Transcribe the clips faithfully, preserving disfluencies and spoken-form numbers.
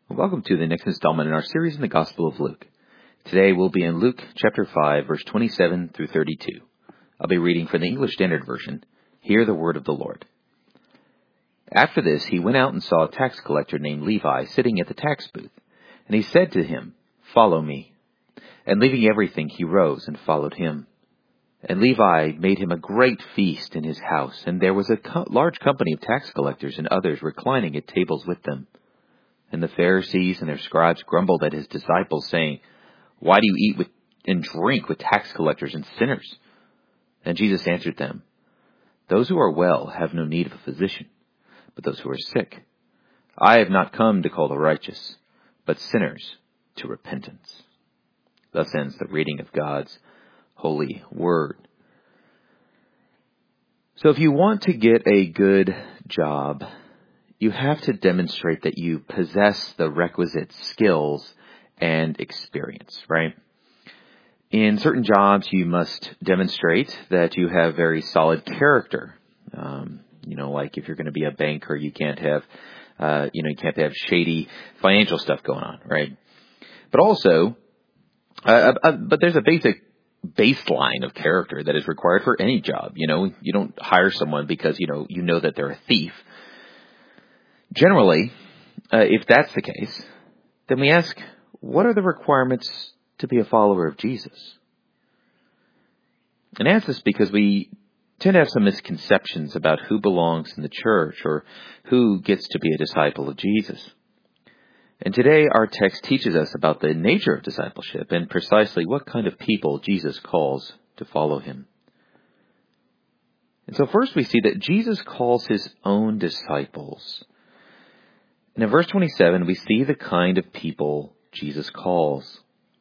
Welcome to the next installment in our series in the Gospel of Luke. Today we'll be in Luke chapter five, verse twenty-seven through thirty-two. I'll be reading from the English Standard Version. Hear the word of the Lord. After this, he went out and saw a tax collector named Levi sitting at the tax booth. And he said to him, "Follow me." And leaving everything, he rose and followed him. And Levi made him a great feast in his house, and there was a co- large company of tax collectors and others reclining at tables with them. And the Pharisees and their scribes grumbled at his disciples, saying, "Why do you eat with and drink with tax collectors and sinners?" And Jesus answered them, "Those who are well have no need of a physician, but those who are sick. I have not come to call the righteous, but sinners to repentance." Thus ends the reading of God's holy word. So if you want to get a good job, you have to demonstrate that you possess the requisite skills and experience, right? In certain jobs, you must demonstrate that you have very solid character. Um, you know, like if you're going to be a banker, you can't have, uh, you know, you can't have shady financial stuff going on, right? But also, uh, uh, but there's a basic baseline of character that is required for any job. You know, you don't hire someone because, you know, you know that they're a thief. Generally, uh, if that's the case, then we ask, what are the requirements to be a follower of Jesus? And I ask this because we tend to have some misconceptions about who belongs in the church or who gets to be a disciple of Jesus. And today our text teaches us about the nature of discipleship and precisely what kind of people Jesus calls to follow him. And so first we see that Jesus calls his own disciples. And in verse twenty-seven, we see the kind of people Jesus calls.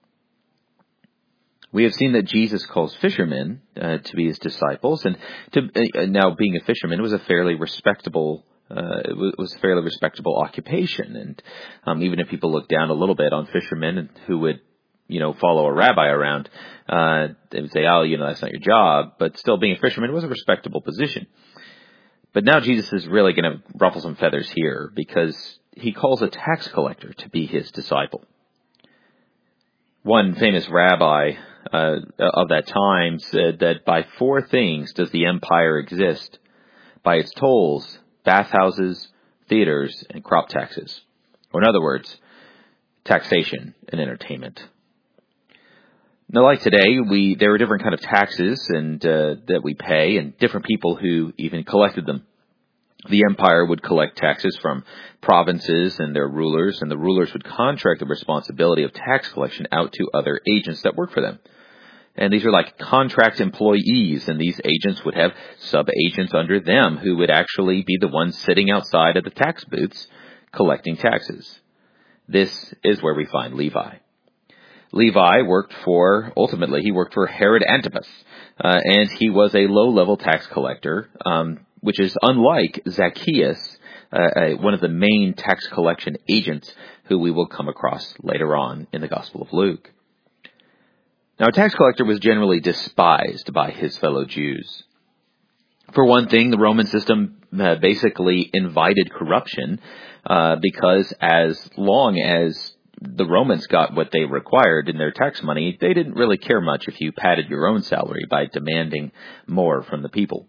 We have seen that Jesus calls fishermen uh, to be his disciples, and to uh, now being a fisherman was a fairly respectable, uh, it was a fairly respectable occupation. And um, even if people look down a little bit on fishermen who would, you know, follow a rabbi around, uh, they would say, "Oh, you know, that's not your job." But still, being a fisherman was a respectable position. But now Jesus is really going to ruffle some feathers here because he calls a tax collector to be his disciple. One famous rabbi uh, of that time said that by four things does the empire exist: by its tolls, bathhouses, theaters, and crop taxes. Or in other words, taxation and entertainment. Now, like today, we there are different kind of taxes and uh, that we pay, and different people who even collected them. The empire would collect taxes from provinces and their rulers, and the rulers would contract the responsibility of tax collection out to other agents that work for them. And these are like contract employees, and these agents would have sub-agents under them who would actually be the ones sitting outside of the tax booths collecting taxes. This is where we find Levi. Levi worked for, ultimately, he worked for Herod Antipas, uh, and he was a low-level tax collector, um, which is unlike Zacchaeus, uh, uh, one of the main tax collection agents who we will come across later on in the Gospel of Luke. Now, a tax collector was generally despised by his fellow Jews. For one thing, the Roman system uh, basically invited corruption uh, because as long as the Romans got what they required in their tax money, they didn't really care much if you padded your own salary by demanding more from the people.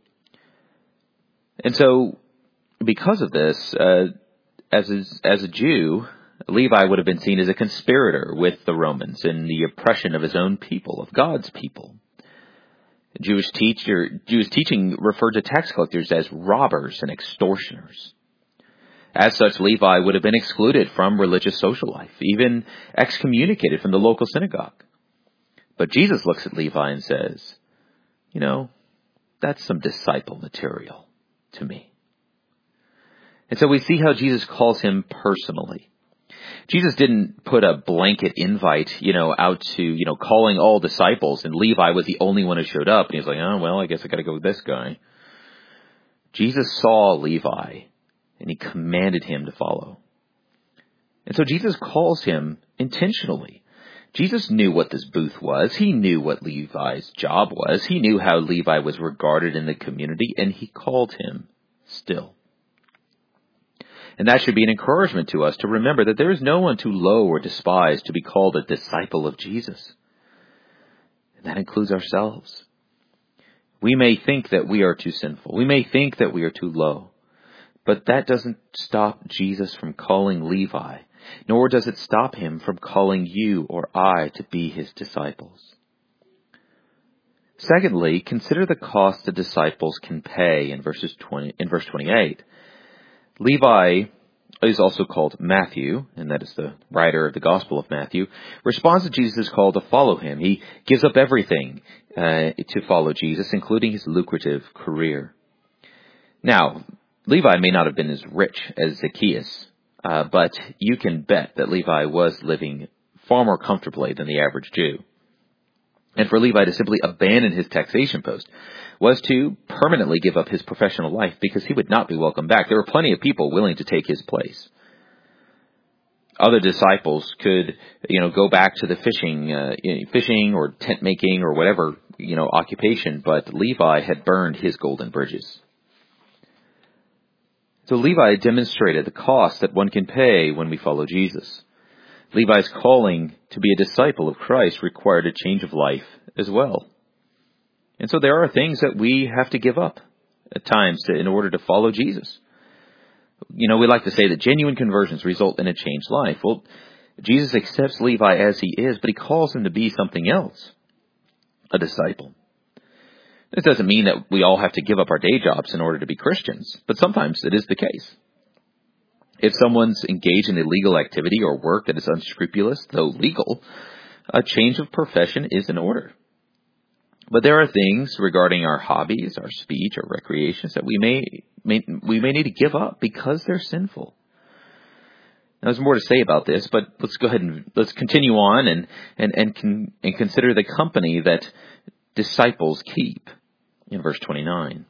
And so, because of this, uh, as a, as a Jew, Levi would have been seen as a conspirator with the Romans in the oppression of his own people, of God's people. Jewish teacher, Jewish teaching referred to tax collectors as robbers and extortioners. As such, Levi would have been excluded from religious social life, even excommunicated from the local synagogue. But Jesus looks at Levi and says, "You know, that's some disciple material to me." And so we see how Jesus calls him personally. Jesus didn't put a blanket invite, you know, out to, you know, calling all disciples, and Levi was the only one who showed up, and he's like, "Oh, well, I guess I got to go with this guy." Jesus saw Levi, and he commanded him to follow. And so Jesus calls him intentionally. Jesus knew what this booth was. He knew what Levi's job was. He knew how Levi was regarded in the community, and he called him still. And that should be an encouragement to us to remember that there is no one too low or despised to be called a disciple of Jesus. And that includes ourselves. We may think that we are too sinful. We may think that we are too low. But that doesn't stop Jesus from calling Levi, nor does it stop him from calling you or I to be his disciples. Secondly, consider the cost the disciples can pay in verses twenty in verse twenty-eight. Levi is also called Matthew, and that is the writer of the Gospel of Matthew, responds to Jesus' call to follow him. He gives up everything uh, to follow Jesus, including his lucrative career. Now, Levi may not have been as rich as Zacchaeus, uh, but you can bet that Levi was living far more comfortably than the average Jew. And for Levi to simply abandon his taxation post was to permanently give up his professional life because he would not be welcome back. There were plenty of people willing to take his place. Other disciples could, you know, go back to the fishing, uh, fishing or tent making or whatever, you know, occupation, but Levi had burned his golden bridges. So Levi demonstrated the cost that one can pay when we follow Jesus. Levi's calling to be a disciple of Christ required a change of life as well. And so there are things that we have to give up at times to, in order to follow Jesus. You know, we like to say that genuine conversions result in a changed life. Well, Jesus accepts Levi as he is, but he calls him to be something else, a disciple. This doesn't mean that we all have to give up our day jobs in order to be Christians, but sometimes it is the case. If someone's engaged in illegal activity or work that is unscrupulous, though legal, a change of profession is in order. But there are things regarding our hobbies, our speech, or recreations that we may, may we may need to give up because they're sinful. Now, there's more to say about this, but let's go ahead and let's continue on and and and, con, and consider the company that disciples keep in verse twenty-nine.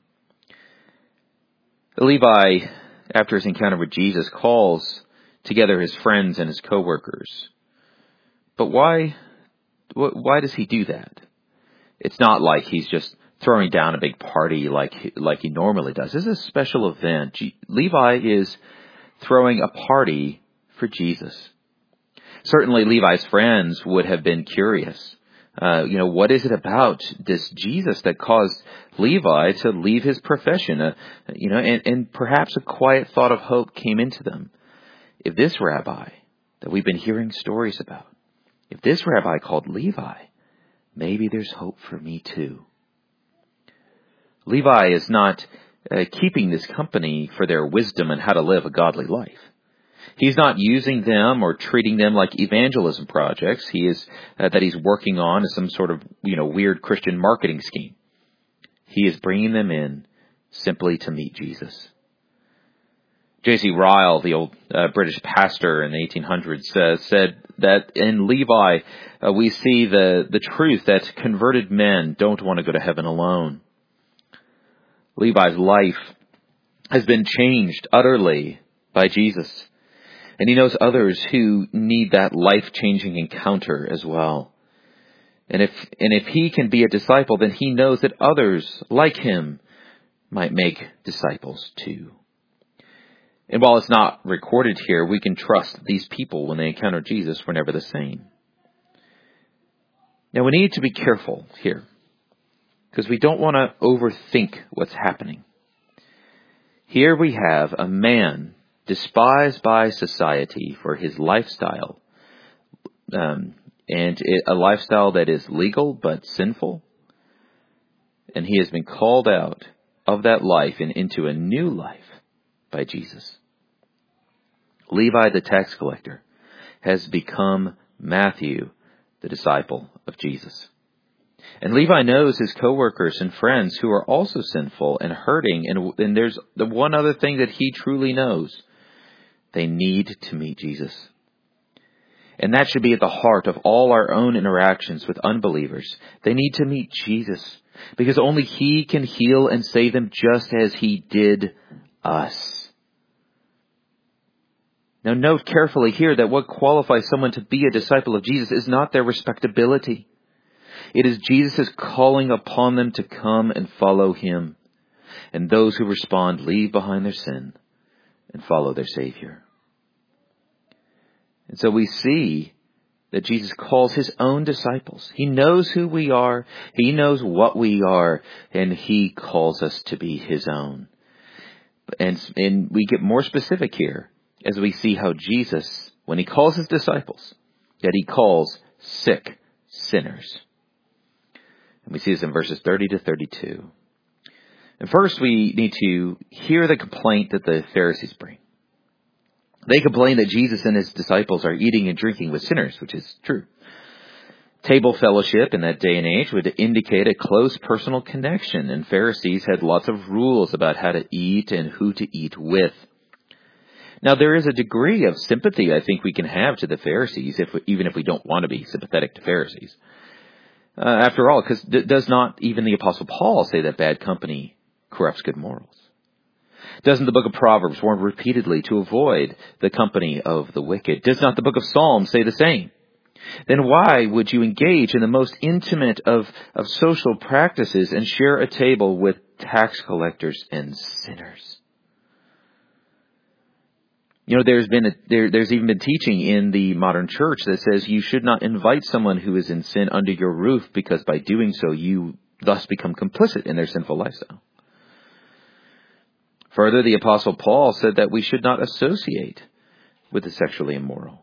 Levi, after his encounter with Jesus, calls together his friends and his co-workers. But why, why does he do that? It's not like he's just throwing down a big party like, like he normally does. This is a special event. Levi is throwing a party for Jesus. Certainly Levi's friends would have been curious. Uh, you know, what is it about this Jesus that caused Levi to leave his profession? Uh, you know, and, and perhaps a quiet thought of hope came into them. If this rabbi that we've been hearing stories about, if this rabbi called Levi, maybe there's hope for me too. Levi is not uh, keeping this company for their wisdom and how to live a godly life. He's not using them or treating them like evangelism projects. He is uh, that he's working on as some sort of, you know, weird Christian marketing scheme. He is bringing them in simply to meet Jesus. J C Ryle, the old uh, British pastor in the eighteen hundreds, uh, said that in Levi uh, we see the, the truth that converted men don't want to go to heaven alone. Levi's life has been changed utterly by Jesus. And he knows others who need that life-changing encounter as well. And if and if he can be a disciple, then he knows that others like him might make disciples too. And while it's not recorded here, we can trust these people when they encounter Jesus were never the same. Now we need to be careful here, because we don't want to overthink what's happening. Here we have a man despised by society for his lifestyle, um, and it, a lifestyle that is legal but sinful. And he has been called out of that life and into a new life by Jesus. Levi the tax collector has become Matthew, the disciple of Jesus. And Levi knows his co-workers and friends who are also sinful and hurting. And, and there's the one other thing that he truly knows. They need to meet Jesus. And that should be at the heart of all our own interactions with unbelievers. They need to meet Jesus, because only he can heal and save them just as he did us. Now note carefully here that what qualifies someone to be a disciple of Jesus is not their respectability. It is Jesus' calling upon them to come and follow him. And those who respond leave behind their sin and follow their Savior. And so we see that Jesus calls his own disciples. He knows who we are. He knows what we are. And he calls us to be his own. And, and we get more specific here as we see how Jesus, when he calls his disciples, that he calls sick sinners. And we see this in verses thirty to thirty-two. And first we need to hear the complaint that the Pharisees bring. They complain that Jesus and his disciples are eating and drinking with sinners, which is true. Table fellowship in that day and age would indicate a close personal connection, and Pharisees had lots of rules about how to eat and who to eat with. Now, there is a degree of sympathy I think we can have to the Pharisees, if even if we don't want to be sympathetic to Pharisees. Uh, after all, because d- does not even the Apostle Paul say that bad company corrupts good morals? Doesn't the book of Proverbs warn repeatedly to avoid the company of the wicked? Does not the book of Psalms say the same? Then why would you engage in the most intimate of, of social practices and share a table with tax collectors and sinners? You know, there's been a, there, there's even been teaching in the modern church that says you should not invite someone who is in sin under your roof, because by doing so you thus become complicit in their sinful lifestyle. Further, the Apostle Paul said that we should not associate with the sexually immoral.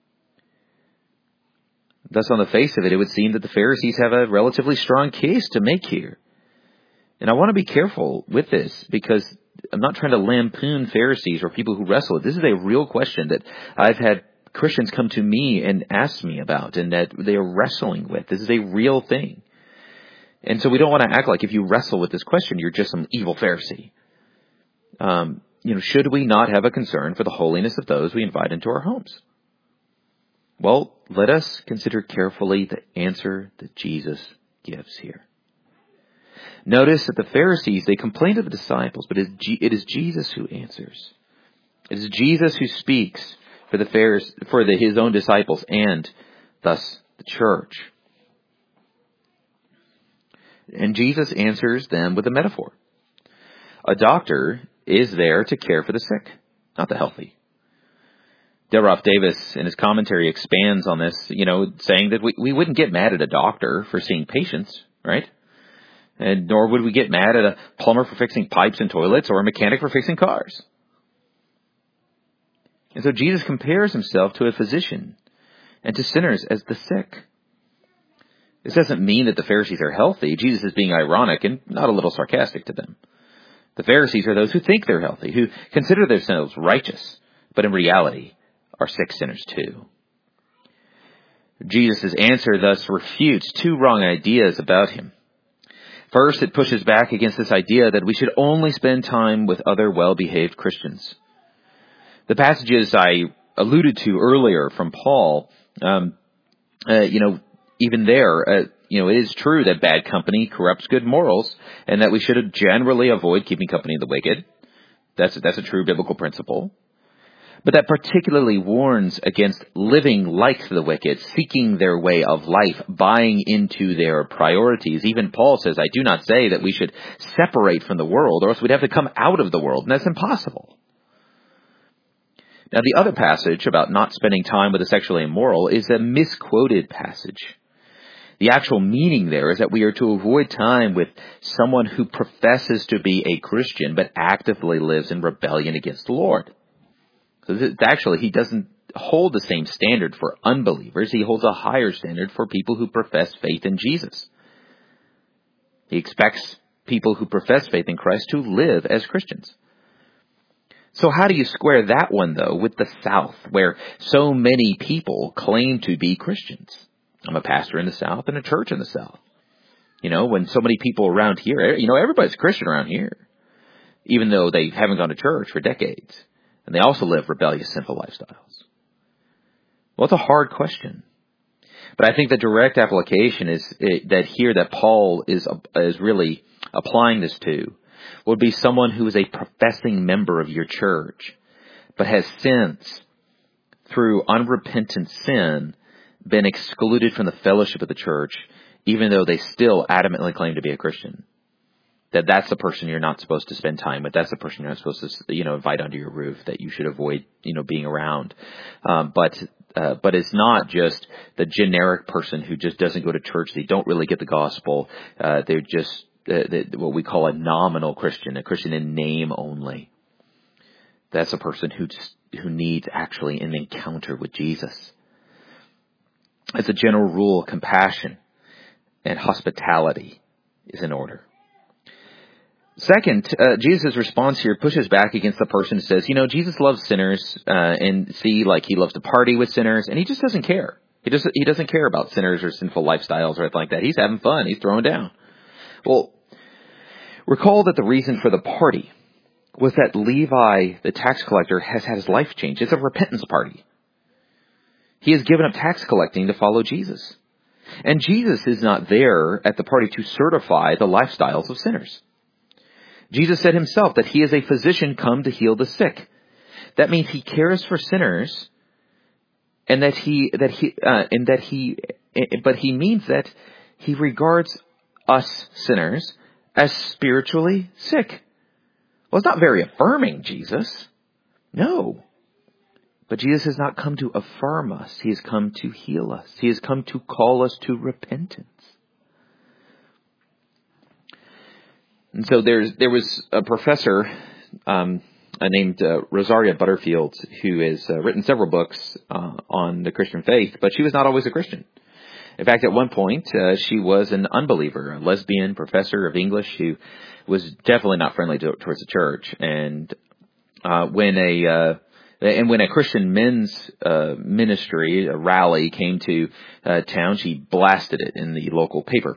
Thus, on the face of it, it would seem that the Pharisees have a relatively strong case to make here. And I want to be careful with this, because I'm not trying to lampoon Pharisees or people who wrestle. This is a real question that I've had Christians come to me and ask me about, and that they are wrestling with. This is a real thing. And so we don't want to act like if you wrestle with this question, you're just some evil Pharisee. Um, you know, should we not have a concern for the holiness of those we invite into our homes? Well, let us consider carefully the answer that Jesus gives here. Notice that the Pharisees, they complain to the disciples, but it is Jesus who answers. It is Jesus who speaks for the Pharisees, for the, his own disciples, and thus the church. And Jesus answers them with a metaphor. A doctor is there to care for the sick, not the healthy. Delroth Davis, in his commentary, expands on this, you know, saying that we, we wouldn't get mad at a doctor for seeing patients, right? And nor would we get mad at a plumber for fixing pipes and toilets or a mechanic for fixing cars. And so Jesus compares himself to a physician and to sinners as the sick. This doesn't mean that the Pharisees are healthy. Jesus is being ironic and not a little sarcastic to them. The Pharisees are those who think they're healthy, who consider themselves righteous, but in reality are sick sinners too. Jesus' answer thus refutes two wrong ideas about him. First, it pushes back against this idea that we should only spend time with other well-behaved Christians. The passages I alluded to earlier from Paul, um, uh, you know, even there, uh, you know, it is true that bad company corrupts good morals, and that we should generally avoid keeping company of the wicked. That's that's a true biblical principle. But that particularly warns against living like the wicked, seeking their way of life, buying into their priorities. Even Paul says, I do not say that we should separate from the world, or else we'd have to come out of the world, and that's impossible. Now, the other passage about not spending time with the sexually immoral is a misquoted passage. The actual meaning there is that we are to avoid time with someone who professes to be a Christian, but actively lives in rebellion against the Lord. So actually, he doesn't hold the same standard for unbelievers. He holds a higher standard for people who profess faith in Jesus. He expects people who profess faith in Christ to live as Christians. So how do you square that one, though, with the South, where so many people claim to be Christians? I'm a pastor in the South and a church in the South. You know, when so many people around here, you know, everybody's a Christian around here, even though they haven't gone to church for decades. And they also live rebellious, sinful lifestyles. Well, it's a hard question. But I think the direct application is it, that here that Paul is is really applying this to would be someone who is a professing member of your church, but has since, through unrepentant sin, been excluded from the fellowship of the church, even though they still adamantly claim to be a Christian. that that's the person you're not supposed to spend time with. That's the person you're not supposed to, you know, invite under your roof, that you should avoid, you know, being around. Um, but, uh, but it's not just the generic person who just doesn't go to church. They don't really get the gospel. Uh, they're just uh, they, what we call a nominal Christian, a Christian in name only. That's a person who who needs actually an encounter with Jesus. As a general rule, compassion and hospitality is in order. Second, uh, Jesus' response here pushes back against the person who says, you know, Jesus loves sinners, uh, and see, like, he loves to party with sinners, and he just doesn't care. He doesn't, he doesn't care about sinners or sinful lifestyles or anything like that. He's having fun. He's throwing down. Well, recall that the reason for the party was that Levi, the tax collector, has had his life changed. It's a repentance party. He has given up tax collecting to follow Jesus. And Jesus is not there at the party to certify the lifestyles of sinners. Jesus said himself that he is a physician come to heal the sick. That means he cares for sinners, and that he that he uh, and that he, but he means that he regards us sinners as spiritually sick. Well, it's not very affirming, Jesus. No. But Jesus has not come to affirm us. He has come to heal us. He has come to call us to repentance. And so there's there was a professor um, named uh, Rosaria Butterfield who has uh, written several books uh, on the Christian faith, but she was not always a Christian. In fact, at one point, uh, she was an unbeliever, a lesbian professor of English who was definitely not friendly to, towards the church. And uh, when a uh, and when a Christian men's uh, ministry, a rally, came to uh, town, she blasted it in the local paper.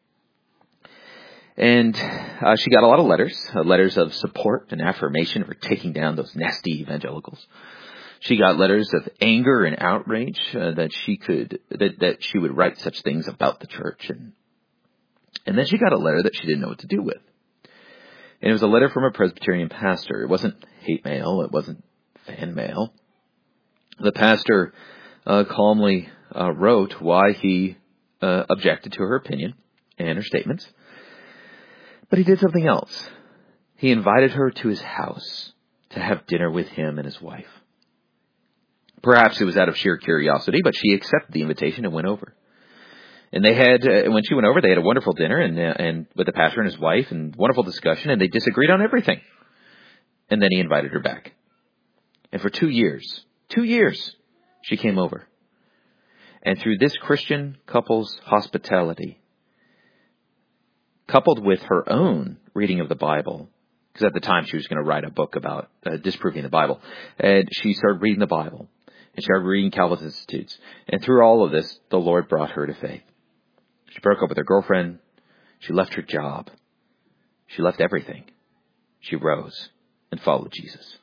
And uh, she got a lot of letters, uh, letters of support and affirmation for taking down those nasty evangelicals. She got letters of anger and outrage uh, that she could that, that she would write such things about the church, and and then she got a letter that she didn't know what to do with. And it was a letter from a Presbyterian pastor. It wasn't hate mail. It wasn't fan mail. The pastor uh, calmly uh, wrote why he uh, objected to her opinion and her statements. But he did something else. He invited her to his house to have dinner with him and his wife. Perhaps it was out of sheer curiosity, but she accepted the invitation and went over. And they had, uh, when she went over, they had a wonderful dinner and uh, and with the pastor and his wife, and wonderful discussion, and they disagreed on everything. And then he invited her back. And for two years, two years, she came over. And through this Christian couple's hospitality, coupled with her own reading of the Bible, because at the time she was going to write a book about uh, disproving the Bible, and she started reading the Bible, and she started reading Calvinist Institutes. And through all of this, the Lord brought her to faith. She broke up with her girlfriend. She left her job. She left everything. She rose and followed Jesus.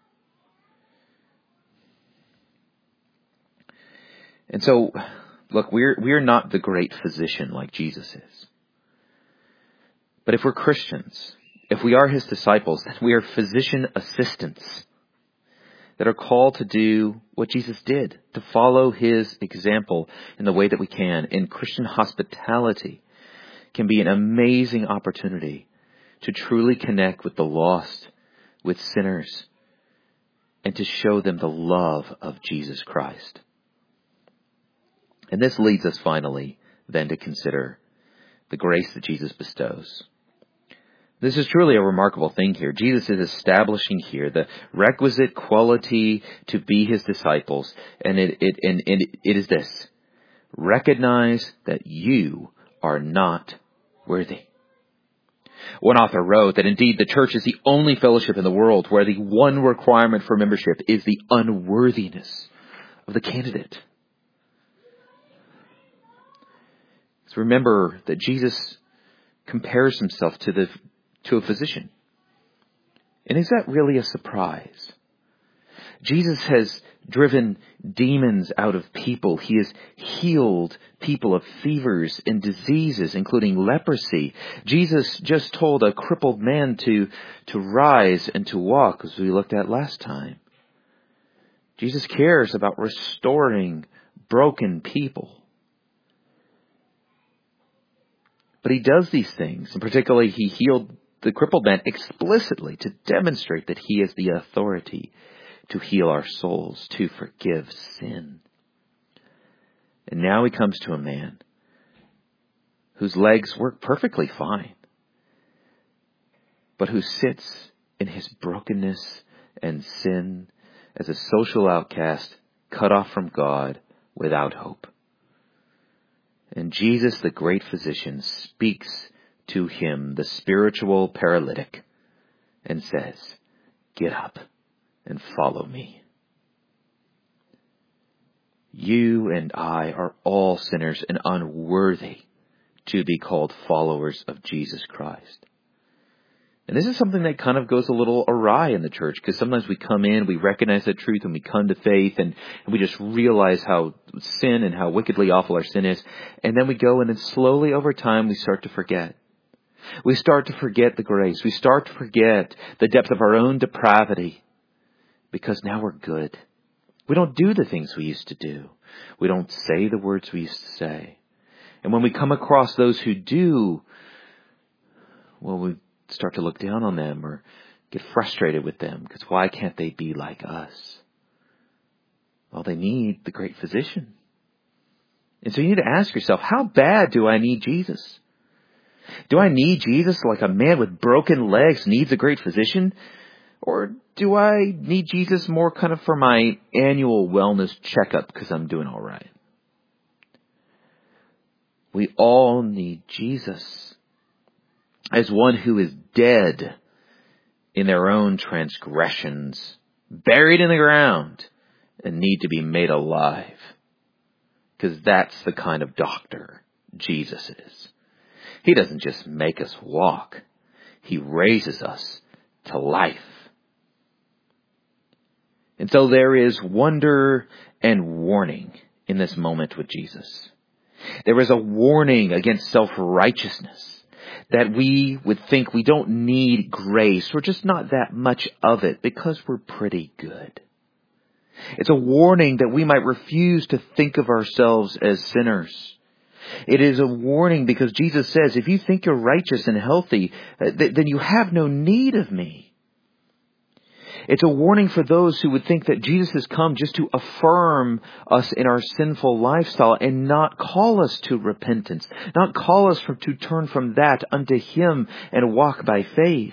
And so, look, we're we're not the great physician like Jesus is. But if we're Christians, if we are his disciples, then we are physician assistants that are called to do what Jesus did, to follow his example in the way that we can. And Christian hospitality can be an amazing opportunity to truly connect with the lost, with sinners, and to show them the love of Jesus Christ. And this leads us finally then to consider the grace that Jesus bestows. This is truly a remarkable thing here. Jesus is establishing here the requisite quality to be his disciples. And it, it, and, and it is this: recognize that you are not worthy. One author wrote that indeed the church is the only fellowship in the world where the one requirement for membership is the unworthiness of the candidate. So remember that Jesus compares himself to the to a physician. And is that really a surprise? Jesus has driven demons out of people. He has healed people of fevers and diseases, including leprosy. Jesus just told a crippled man to, to rise and to walk, as we looked at last time. Jesus cares about restoring broken people. But he does these things, and particularly he healed the crippled man explicitly to demonstrate that he has the authority to heal our souls, to forgive sin. And now he comes to a man whose legs work perfectly fine, but who sits in his brokenness and sin as a social outcast, cut off from God, without hope. And Jesus, the great physician, speaks to him, the spiritual paralytic, and says, "Get up and follow me." You and I are all sinners and unworthy to be called followers of Jesus Christ. And this is something that kind of goes a little awry in the church, because sometimes we come in, we recognize the truth, and we come to faith, and, and we just realize how sin and how wickedly awful our sin is. And then we go, and then slowly over time, we start to forget. We start to forget the grace. We start to forget the depth of our own depravity, because now we're good. We don't do the things we used to do. We don't say the words we used to say. And when we come across those who do, well, we start to look down on them or get frustrated with them, because why can't they be like us? Well, they need the great physician. And so you need to ask yourself, how bad do I need Jesus? Do I need Jesus like a man with broken legs needs a great physician? Or do I need Jesus more kind of for my annual wellness checkup because I'm doing all right? We all need Jesus as one who is dead in their own transgressions, buried in the ground, and need to be made alive. Because that's the kind of doctor Jesus is. He doesn't just make us walk. He raises us to life. And so there is wonder and warning in this moment with Jesus. There is a warning against self-righteousness, that we would think we don't need grace. We're just not that much of it because we're pretty good. It's a warning that we might refuse to think of ourselves as sinners. It is a warning because Jesus says, if you think you're righteous and healthy, then you have no need of me. It's a warning for those who would think that Jesus has come just to affirm us in our sinful lifestyle and not call us to repentance, not call us to turn from that unto Him and walk by faith.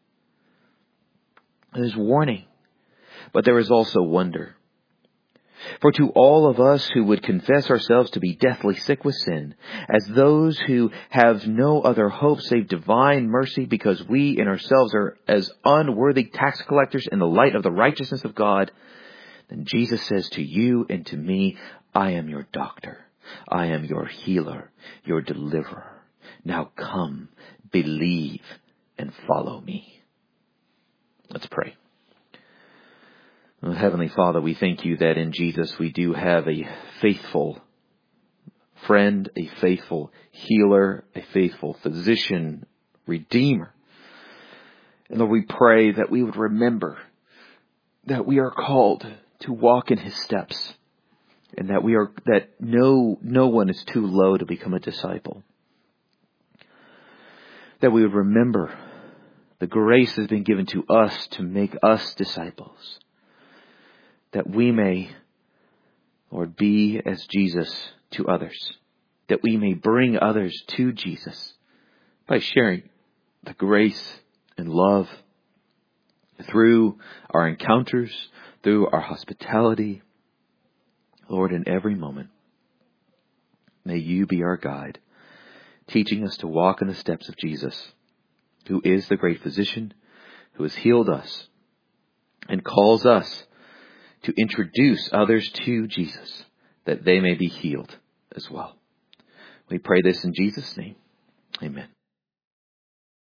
There's warning, but there is also wonder. For to all of us who would confess ourselves to be deathly sick with sin, as those who have no other hope save divine mercy, because we in ourselves are as unworthy tax collectors in the light of the righteousness of God, then Jesus says to you and to me, I am your doctor. I am your healer, your deliverer. Now come, believe, and follow me. Let's pray. Oh, Heavenly Father, we thank you that in Jesus we do have a faithful friend, a faithful healer, a faithful physician, redeemer. And Lord, we pray that we would remember that we are called to walk in His steps, and that we are that no no one is too low to become a disciple. That we would remember the grace has been given to us to make us disciples. That we may, Lord, be as Jesus to others. That we may bring others to Jesus by sharing the grace and love through our encounters, through our hospitality. Lord, in every moment, may you be our guide, teaching us to walk in the steps of Jesus, who is the great physician, who has healed us and calls us to introduce others to Jesus, that they may be healed as well. We pray this in Jesus' name. Amen.